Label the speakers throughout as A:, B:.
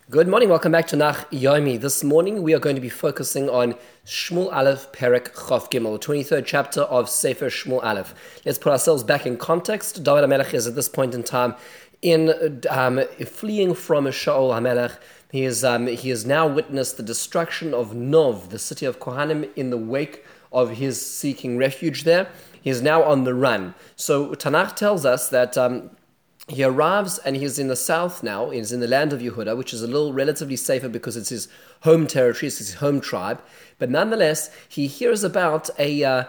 A: Good morning, welcome back to Nach Yomi. This morning we are going to be focusing on Shmuel Aleph Perek Chof Gimel, 23rd chapter of Sefer Shmuel Aleph. Let's put ourselves back in context. David HaMelech is at this point in time in fleeing from Shaul HaMelech. He has now witnessed the destruction of Nov, the city of Kohanim, in the wake of his seeking refuge there. He is now on the run. So Tanakh tells us that he arrives and he's in the south now. He's in the land of Yehuda, which is a little relatively safer because it's his home territory, it's his home tribe. But nonetheless, he hears about a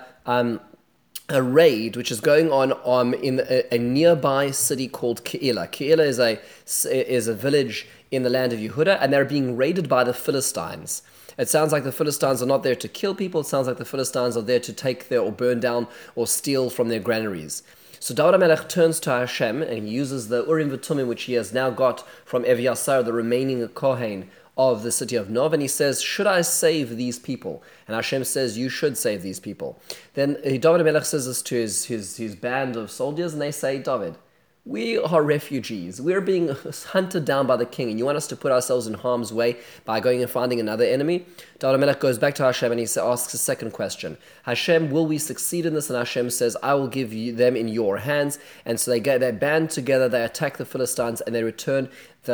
A: raid which is going on in a nearby city called Keilah. Keilah is a village in the land of Yehuda, and they're being raided by the Philistines. It sounds like the Philistines are not there to kill people. It sounds like the Philistines are there to take their or burn down or steal from their granaries. So David HaMelech turns to Hashem and he uses the Urim V'Tumim, which he has now got from Eviasar, the remaining Kohen of the city of Nov, and he says, should I save these people? And Hashem says, you should save these people. Then David HaMelech says this to his band of soldiers, and they say, David, we are refugees. We're being hunted down by the king, and you want us to put ourselves in harm's way by going and finding another enemy? David HaMelech goes back to Hashem and he asks a second question. Hashem, will we succeed in this? And Hashem says, I will give them in your hands. And so they band together, they attack the Philistines, and they return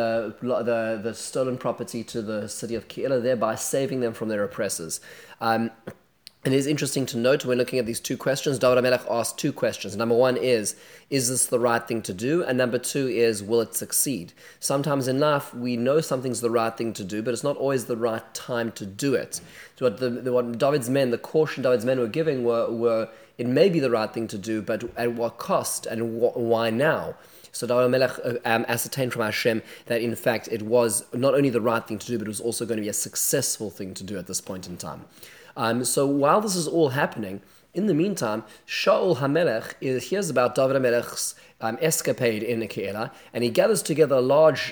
A: the stolen property to the city of Keilah, thereby saving them from their oppressors. And it is interesting to note when looking at these two questions, David HaMelech asked two questions. Number one is this the right thing to do? And number two is, will it succeed? Sometimes in life, we know something's the right thing to do, but it's not always the right time to do it. So what David's men, the caution David's men were giving were it may be the right thing to do, but at what cost and why now? So David HaMelech ascertained from Hashem that in fact it was not only the right thing to do, but it was also going to be a successful thing to do at this point in time. So while this is all happening, in the meantime, Shaul HaMelech hears about David HaMelech's escapade in Keilah, and he gathers together a large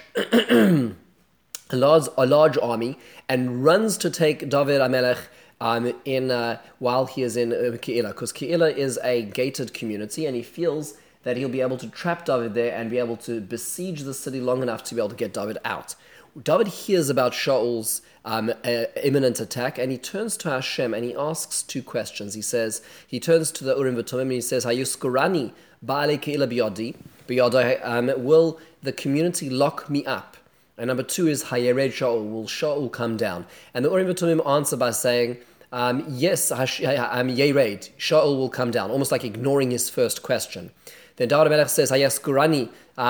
A: army and runs to take David HaMelech while he is in Keilah, because Keilah is a gated community, and he feels that he'll be able to trap David there and be able to besiege the city long enough to be able to get David out. David hears about Shaul's imminent attack, and he turns to Hashem and he asks two questions. He turns to the Urim V'Tumim and he says, Hayuskurani ba'alei Keilah biyadai, will the community lock me up? And number two is, Hayered Shaul, will Shaul come down? And the Urim V'Tumim answer by saying, yes, Yered, Shaul will come down, almost like ignoring his first question. Then David HaMelech says, Hayaskurani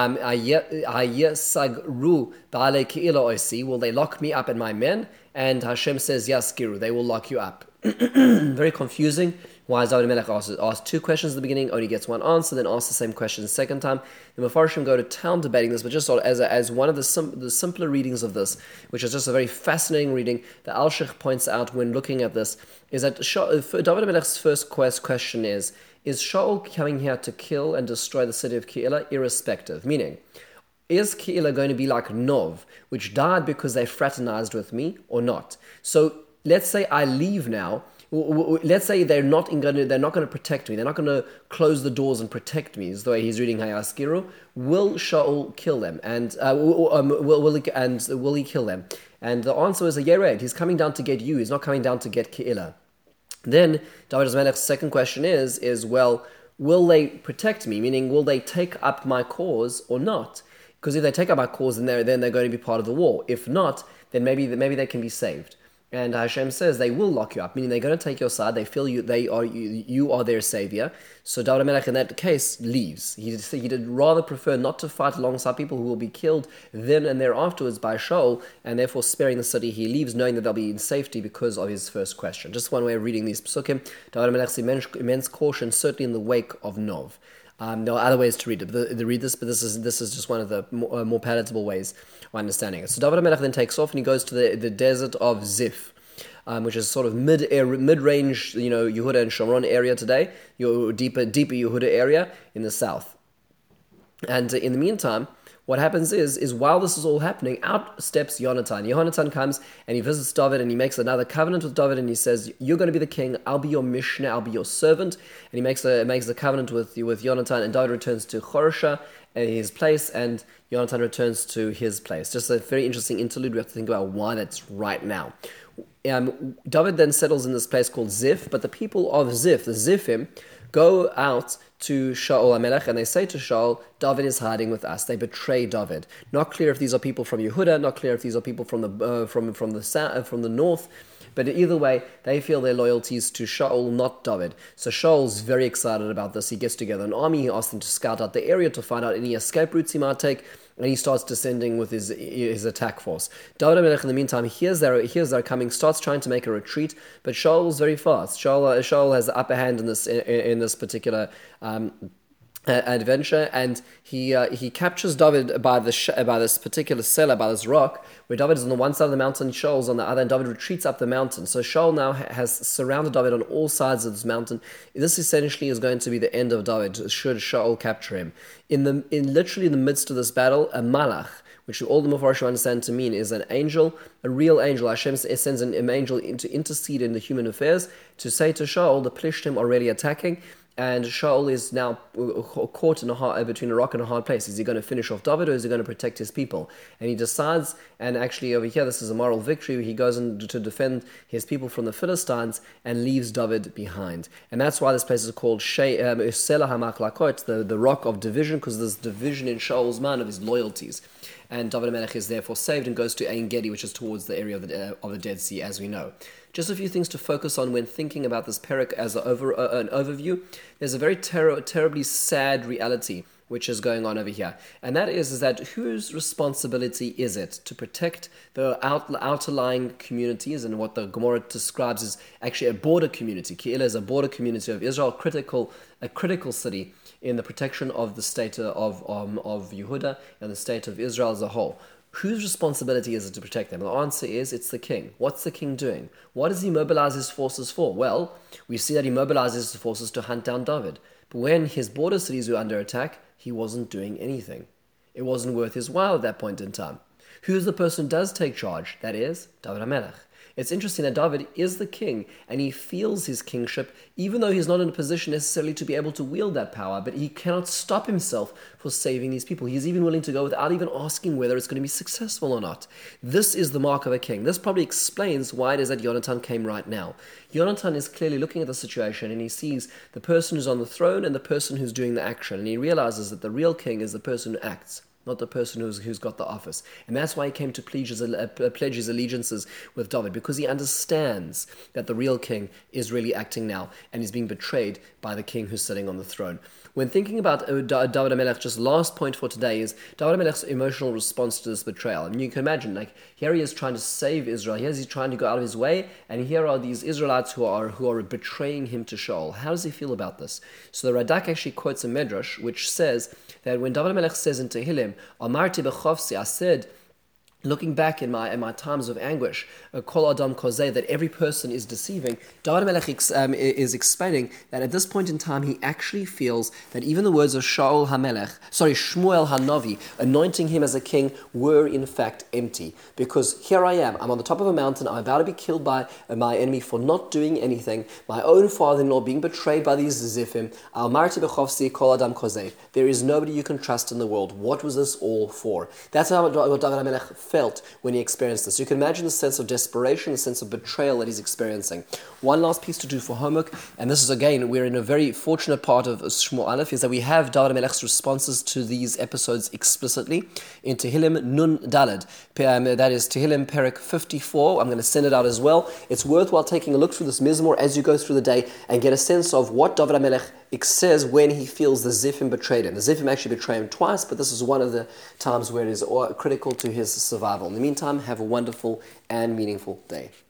A: Hayasagru ba'alei Keilah oisi, will they lock me up and my men? And Hashem says, Yaskiru, they will lock you up. Very confusing. Why is David HaMelech asked two questions at the beginning, only gets one answer, then asks the same question the second time? The Mefarshim go to town debating this, but just as one of the simpler readings of this, which is just a very fascinating reading, the Al-Sheikh points out when looking at this, is that David HaMelech's first question is Shaul coming here to kill and destroy the city of Keilah irrespective? Meaning, is Keilah going to be like Nov, which died because they fraternized with me, or not? So let's say I leave now. Let's say they're not going to protect me. They're not going to close the doors and protect me. Is the way he's reading Hayaskiru. Will Shaul kill them? And will he kill them? And the answer is a Yered. He's coming down to get you. He's not coming down to get Keilah. Then David HaMelech's second question is, well, will they protect me? Meaning, will they take up my cause or not? Because if they take up my cause, then they're going to be part of the war. If not, then maybe they can be saved. And Hashem says they will lock you up, meaning they're going to take your side. They feel you are their savior. So David HaMelech in that case leaves. He did rather prefer not to fight alongside people who will be killed then and there afterwards by Shaul, and therefore sparing the city. He leaves knowing that they'll be in safety because of his first question. Just one way of reading these psukim. David HaMelech's immense caution, certainly in the wake of Nov. There are other ways to read it. Read this, but this is just one of the more palatable ways of understanding it. So David HaMelech then takes off and he goes to the desert of Ziph, which is sort of mid-range, Yehuda and Shomron area today, your deeper Yehuda area in the south. And in the meantime, what happens is while this is all happening, out steps Yonatan. Yonatan comes and he visits David and he makes another covenant with David and he says, "You're going to be the king. I'll be your mishnah. I'll be your servant." And he makes a covenant with Yonatan, and David returns to Chorasha, his place, and Yonatan returns to his place. Just a very interesting interlude. We have to think about why that's right now. David then settles in this place called Ziph, but the people of Ziph, the Ziphim, go out to Shaul HaMelech and they say to Shaul, "David is hiding with us." They betray David. Not clear if these are people from Yehuda, not clear if these are people from the south, from the north. But either way, they feel their loyalties to Shaul, not David. So Shaul's very excited about this. He gets together an army. He asks them to scout out the area to find out any escape routes he might take. And he starts descending with his attack force. David HaMelech, in the meantime, hears they're coming, starts trying to make a retreat, but Shaul's very fast. Shaul has the upper hand in this particular adventure, and he captures David by this particular cellar, by this rock, where David is on the one side of the mountain, Shaul's on the other, and David retreats up the mountain. So Shaul now has surrounded David on all sides of this mountain. This essentially is going to be the end of David, should Shaul capture him. Literally in the midst of this battle, a malach, which all the Mepharshim understand to mean is an angel, a real angel. Hashem sends an angel to intercede in the human affairs, to say to Shaul, the Plishtim are already attacking, and Shaul is now caught between a rock and a hard place. Is he going to finish off David, or is he going to protect his people? And he decides, and actually over here, this is a moral victory. He goes in to defend his people from the Philistines and leaves David behind. And that's why this place is called Selah HaMachlakot, the rock of division, because there's division in Shaul's mind of his loyalties. And David HaMelech is therefore saved and goes to Ein Gedi, which is towards the area of the Dead Sea, as we know. Just a few things to focus on when thinking about this perek as an overview. There's a very terribly sad reality which is going on over here. And that is that whose responsibility is it to protect the outerlying communities, and what the Gemara describes as actually a border community. Keilah is a border community of Israel, a critical city in the protection of the state of Yehuda and the state of Israel as a whole. Whose responsibility is it to protect them? The answer is it's the king. What's the king doing? What does he mobilize his forces for? Well, we see that he mobilizes his forces to hunt down David. But when his border cities were under attack, he wasn't doing anything. It wasn't worth his while at that point in time. Who's the person who does take charge? That is David HaMelech. It's interesting that David is the king, and he feels his kingship, even though he's not in a position necessarily to be able to wield that power, but he cannot stop himself for saving these people. He's even willing to go without even asking whether it's going to be successful or not. This is the mark of a king. This probably explains why it is that Yonatan came right now. Yonatan is clearly looking at the situation, and he sees the person who's on the throne and the person who's doing the action, and he realizes that the real king is the person who acts, not the person who's got the office. And that's why he came to pledge his allegiances with David, because he understands that the real king is really acting now and is being betrayed by the king who's sitting on the throne. When thinking about David HaMelech, just last point for today is David HaMelech's emotional response to this betrayal. I mean, you can imagine, here he is trying to save Israel. Here he's trying to go out of his way, and here are these Israelites who are betraying him to Shaul. How does he feel about this? So the Radak actually quotes a medrash which says that when David HaMelech says in Tehillim, Amarti b'chavsi, I said, looking back in my times of anguish, Kol Adam Kozeh, that every person is deceiving, David HaMelech is explaining that at this point in time he actually feels that even the words of Shmuel HaNavi, anointing him as a king, were in fact empty. Because here I am, I'm on the top of a mountain, I'm about to be killed by my enemy for not doing anything, my own father-in-law being betrayed by these Ziphim, Al Marti B'chovsi Kol Adam Kozeh. There is nobody you can trust in the world. What was this all for? That's what David HaMelech felt when he experienced this. You can imagine the sense of desperation, the sense of betrayal that he's experiencing. One last piece to do for homework, and this is again, we're in a very fortunate part of Shmuel Aleph, is that we have David HaMelech's responses to these episodes explicitly in Tehillim Nun Daled. That is Tehillim Perek 54. I'm going to send it out as well. It's worthwhile taking a look through this Mizmor as you go through the day and get a sense of what David HaMelech says when he feels the Ziphim betrayed him. The Ziphim actually betray him twice, but this is one of the times where it is critical to his survival. In the meantime, have a wonderful and meaningful day.